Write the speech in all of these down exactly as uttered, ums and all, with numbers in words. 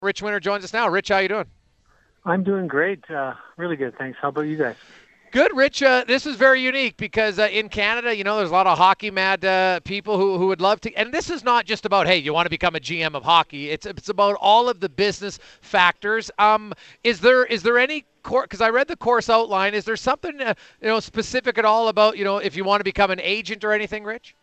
Rich Winter joins us now. Rich, how you doing? I'm doing great. Uh, really good, thanks. How about you guys? Good, Rich. Uh, this is very unique because uh, in Canada, you know, there's a lot of hockey mad uh, people who, who would love to. And this is not just about, hey, you want to become a G M of hockey. It's it's about all of the business factors. Um, is there is there any course? Because I read the course outline. Is there something uh, you know specific at all about you know if you want to become an agent or anything, Rich?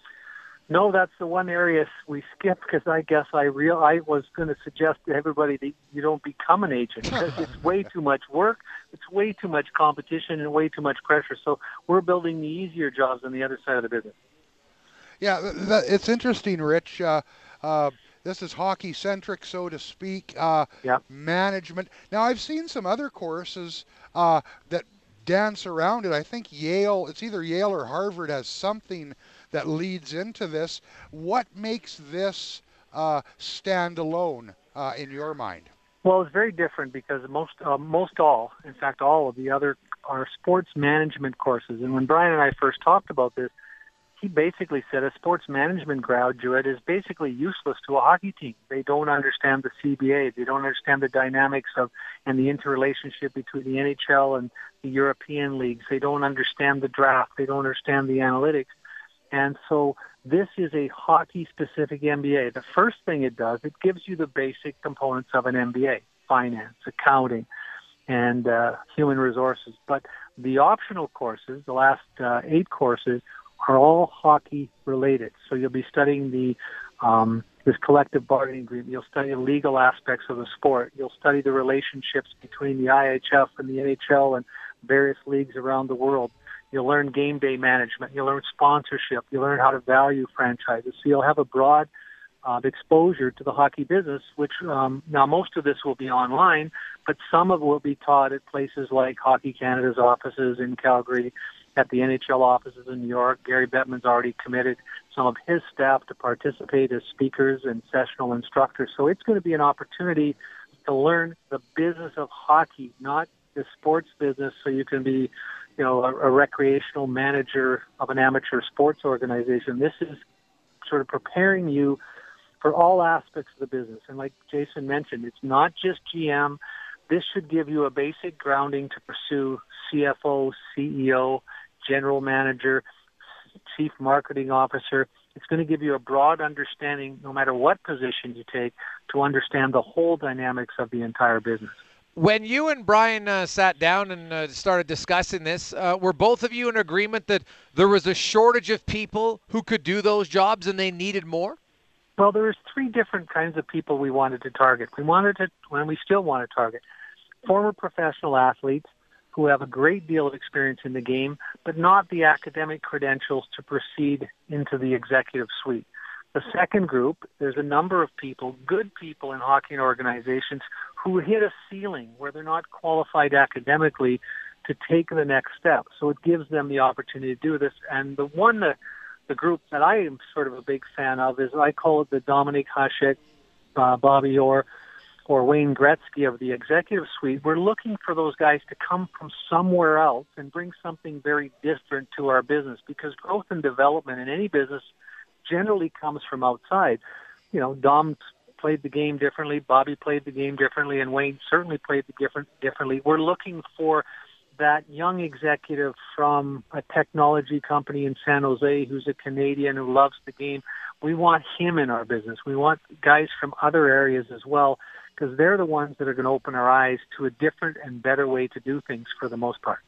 No, that's the one area we skipped because I guess I real I was going to suggest to everybody that you don't become an agent because it's way too much work, it's way too much competition, and way too much pressure. So we're building the easier jobs on the other side of the business. Yeah, th- th- it's interesting, Rich. Uh, uh, this is hockey centric, so to speak. Uh, Yeah. management. Now, I've seen some other courses uh, that dance around it. I think Yale, it's either Yale or Harvard, has something that leads into this. What makes this uh, stand alone uh, in your mind? Well, it's very different because most uh, most all, in fact, all of the other are sports management courses. And when Brian and I first talked about this, he basically said a sports management graduate is basically useless to a hockey team. They don't understand the C B A. They don't understand the dynamics of and the interrelationship between the N H L and the European leagues. They don't understand the draft. They don't understand the analytics. And so this is a hockey-specific M B A. The first thing it does, it gives you the basic components of an M B A: finance, accounting, and uh, human resources. But the optional courses, the last uh, eight courses, are all hockey related. So you'll be studying the um, this collective bargaining agreement. You'll study the legal aspects of the sport. You'll study the relationships between the I H F and the N H L and various leagues around the world. You'll learn game day management. You'll learn sponsorship. You'll learn how to value franchises. So you'll have a broad uh, exposure to the hockey business, which um, now most of this will be online, but some of it will be taught at places like Hockey Canada's offices in Calgary, at the N H L offices in New York. Gary Bettman's already committed some of his staff to participate as speakers and sessional instructors. So it's going to be an opportunity to learn the business of hockey, not the sports business, so you can be, you know, a, a recreational manager of an amateur sports organization. This is sort of preparing you for all aspects of the business. And like Jason mentioned, it's not just G M. This should give you a basic grounding to pursue C F O, C E O, general manager, chief marketing officer. It's going to give you a broad understanding, no matter what position you take, to understand the whole dynamics of the entire business. When you and Brian uh, sat down and uh, started discussing this, uh, were both of you in agreement that there was a shortage of people who could do those jobs and they needed more? Well, there's three different kinds of people we wanted to target. We wanted to, and we still want to target, former professional athletes who have a great deal of experience in the game, but not the academic credentials to proceed into the executive suite. The second group, there's a number of people, good people in hockey organizations, who hit a ceiling where they're not qualified academically to take the next step. So it gives them the opportunity to do this. And the one, the, the group that I am sort of a big fan of is, I call it the Dominic Hasek, uh, Bobby Orr, or Wayne Gretzky of the executive suite. We're looking for those guys to come from somewhere else and bring something very different to our business, because growth and development in any business generally comes from outside. You know, Dom played the game differently, Bobby played the game differently, and Wayne certainly played the different differently. We're looking for that young executive from a technology company in San Jose who's a Canadian who loves the game. We want him in our business. We want guys from other areas as well, because they're the ones that are going to open our eyes to a different and better way to do things for the most part.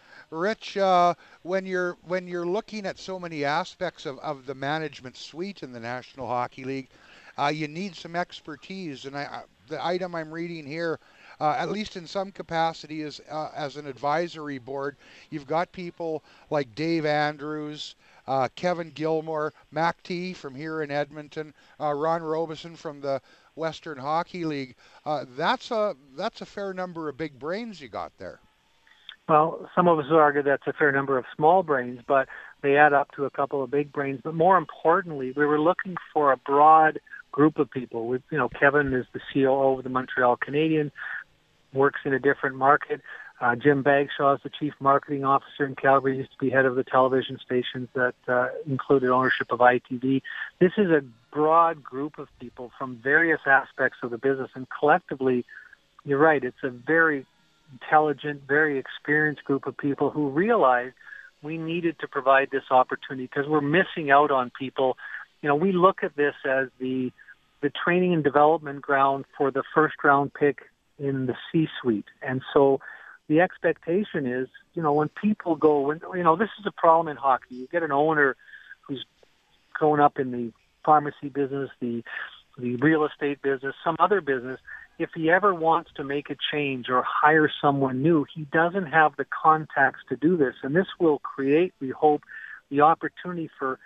Rich, uh, when you're when you're looking at so many aspects of, of the management suite in the National Hockey League, uh, you need some expertise. And I, I- the item I'm reading here, uh, at least in some capacity, is uh, as an advisory board. You've got people like Dave Andrews, uh, Kevin Gilmore, Mac T from here in Edmonton, uh, Ron Robeson from the Western Hockey League. Uh, that's a that's a fair number of big brains you got there. Well, some of us argue that's a fair number of small brains, but they add up to a couple of big brains. But more importantly, we were looking for a broad group of people. We, you know, Kevin is the C O O of the Montreal Canadiens, works in a different market. Uh, Jim Bagshaw is the chief marketing officer in Calgary. He used to be head of the television stations that uh, included ownership of I T V. This is a broad group of people from various aspects of the business, and collectively, you're right, it's a very intelligent, very experienced group of people who realized we needed to provide this opportunity because we're missing out on people. You know, we look at this as the the training and development ground for the first round pick in the C-suite. And so the expectation is, you know, when people go, when, you know, this is a problem in hockey. You get an owner who's grown up in the pharmacy business, the the real estate business, some other business. If he ever wants to make a change or hire someone new, he doesn't have the contacts to do this. And this will create, we hope, the opportunity for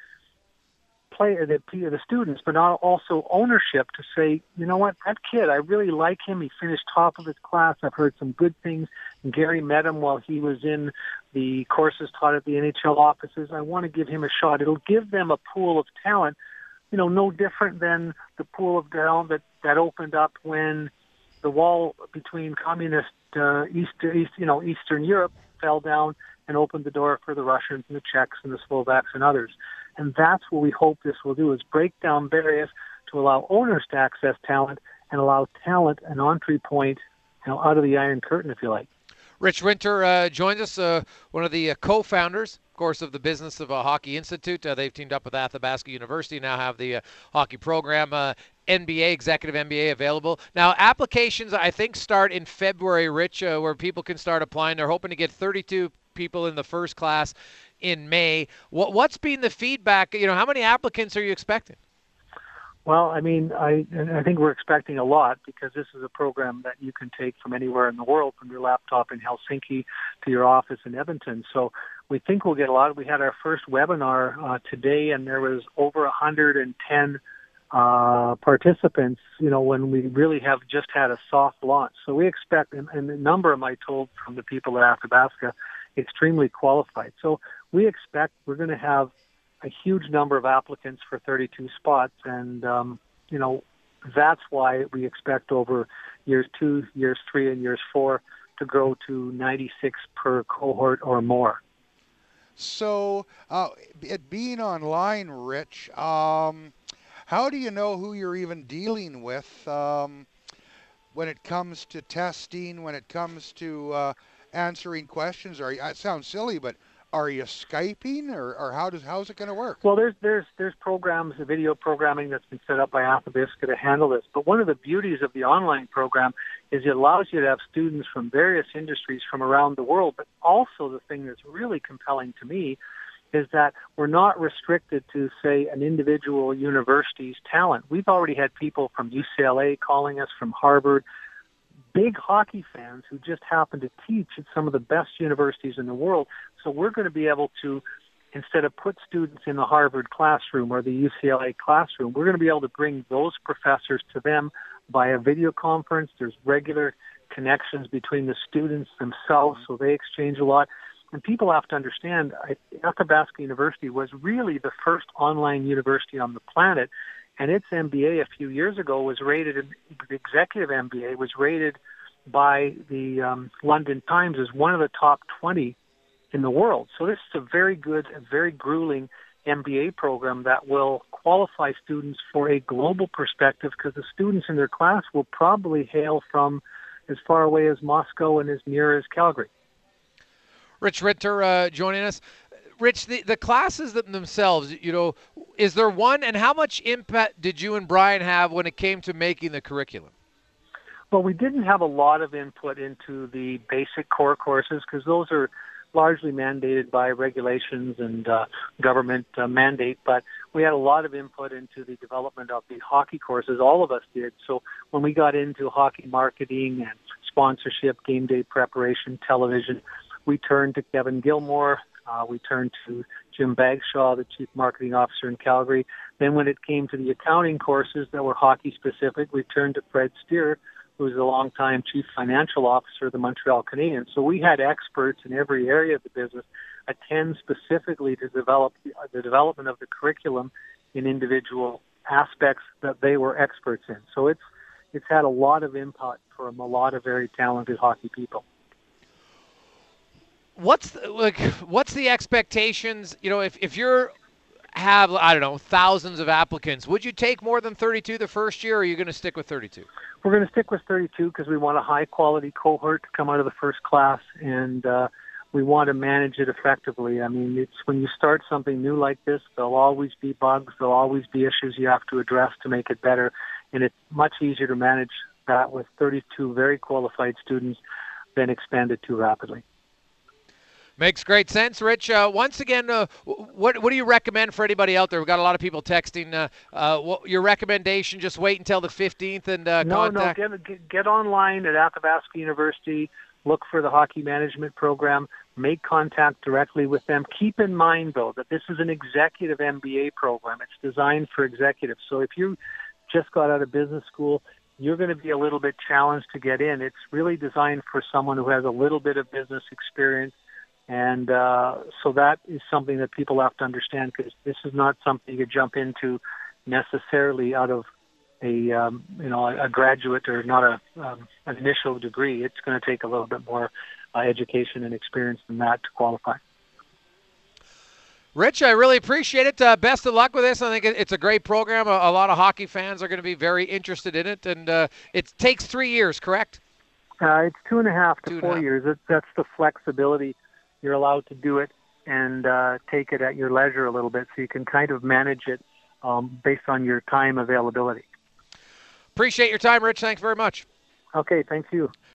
player, the, the students, but not also ownership to say, you know what, that kid, I really like him. He finished top of his class. I've heard some good things. Gary met him while he was in the courses taught at the N H L offices. I want to give him a shot. It'll give them a pool of talent, you know, no different than the pool of talent that, that opened up when the wall between communist uh, East, East, you know, Eastern Europe fell down and opened the door for the Russians and the Czechs and the Slovaks and others. And that's what we hope this will do, is break down barriers to allow owners to access talent and allow talent an entry point, you know, out of the Iron Curtain, if you like. Rich Winter uh, joins us, uh, one of the uh, co-founders, of course, of the Business of a Hockey Institute. Uh, they've teamed up with Athabasca University, now have the uh, hockey program, uh, N B A, executive M B A available. Now, applications, I think, start in February, Rich, uh, where people can start applying. They're hoping to get thirty-two people in the first class in May. What, what's been the feedback? You know, how many applicants are you expecting? Well, I mean, I I think we're expecting a lot because this is a program that you can take from anywhere in the world, from your laptop in Helsinki to your office in Edmonton. So we think we'll get a lot. We had our first webinar uh, today, and there was over one hundred ten uh, participants, you know, when we really have just had a soft launch. So we expect, and, and the number of them I told from the people at Athabasca, extremely qualified. So we expect we're going to have a huge number of applicants for thirty-two spots, and um, you know, that's why we expect over years two, years three, and years four to grow to ninety-six per cohort or more. So, uh, it being online, Rich, um, how do you know who you're even dealing with um, when it comes to testing, when it comes to uh, answering questions? Or it sounds silly, but are you Skyping, or, or how does how's it going to work? Well, there's there's there's programs, video programming that's been set up by Athabasca to handle this. But one of the beauties of the online program is it allows you to have students from various industries from around the world. But also the thing that's really compelling to me is that we're not restricted to, say, an individual university's talent. We've already had people from U C L A calling us, from Harvard, big hockey fans who just happen to teach at some of the best universities in the world. So we're going to be able to, instead of put students in the Harvard classroom or the U C L A classroom, we're going to be able to bring those professors to them via video conference. There's regular connections between the students themselves, so they exchange a lot. And people have to understand, Athabasca University was really the first online university on the planet. And its M B A a few years ago was rated, the executive M B A was rated by the um, London Times as one of the top twenty in the world. So this is a very good, a very grueling M B A program that will qualify students for a global perspective, because the students in their class will probably hail from as far away as Moscow and as near as Calgary. Rich Ritter uh, joining us. Rich, the, the classes themselves, you know, is there one, and how much impact did you and Brian have when it came to making the curriculum? Well, we didn't have a lot of input into the basic core courses because those are largely mandated by regulations and uh, government uh, mandate, but we had a lot of input into the development of the hockey courses. All of us did. So when we got into hockey marketing and sponsorship, game day preparation, television, we turned to Kevin Gilmore. Uh, we turned to Jim Bagshaw, the Chief Marketing Officer in Calgary. Then when it came to the accounting courses that were hockey-specific, we turned to Fred Steer, who was a longtime Chief Financial Officer of the Montreal Canadiens. So we had experts in every area of the business attend specifically to develop the, the development of the curriculum in individual aspects that they were experts in. So it's it's had a lot of input from a lot of very talented hockey people. what's the, like what's the expectations? You know, if if you're have I don't know thousands of applicants, would you take more than thirty-two the first year, or are you going to stick with thirty-two? We're going to stick with thirty-two because we want a high-quality cohort to come out of the first class, and uh, we want to manage it effectively. I mean, it's when you start something new like this, there'll always be bugs, there'll always be issues you have to address to make it better, and it's much easier to manage that with thirty-two very qualified students than expand it too rapidly. Makes great sense, Rich. Uh, once again, uh, what what do you recommend for anybody out there? We've got a lot of people texting. Uh, uh, what, your recommendation? Just wait until the fifteenth and uh, no, contact. No, get, get get online at Athabasca University. Look for the hockey management program. Make contact directly with them. Keep in mind, though, that this is an executive M B A program. It's designed for executives. So if you just got out of business school, you're going to be a little bit challenged to get in. It's really designed for someone who has a little bit of business experience. And uh, so that is something that people have to understand, because this is not something you could jump into necessarily out of a um, you know a graduate or not a um, an initial degree. It's going to take a little bit more uh, education and experience than that to qualify. Rich, I really appreciate it. Uh, best of luck with this. I think it's a great program. A, a lot of hockey fans are going to be very interested in it, and uh, it takes three years, correct? Uh, it's two and a half to two four years. It, that's the flexibility. You're allowed to do it and uh, take it at your leisure a little bit, so you can kind of manage it um, based on your time availability. Appreciate your time, Rich. Thanks very much. Okay, thank you.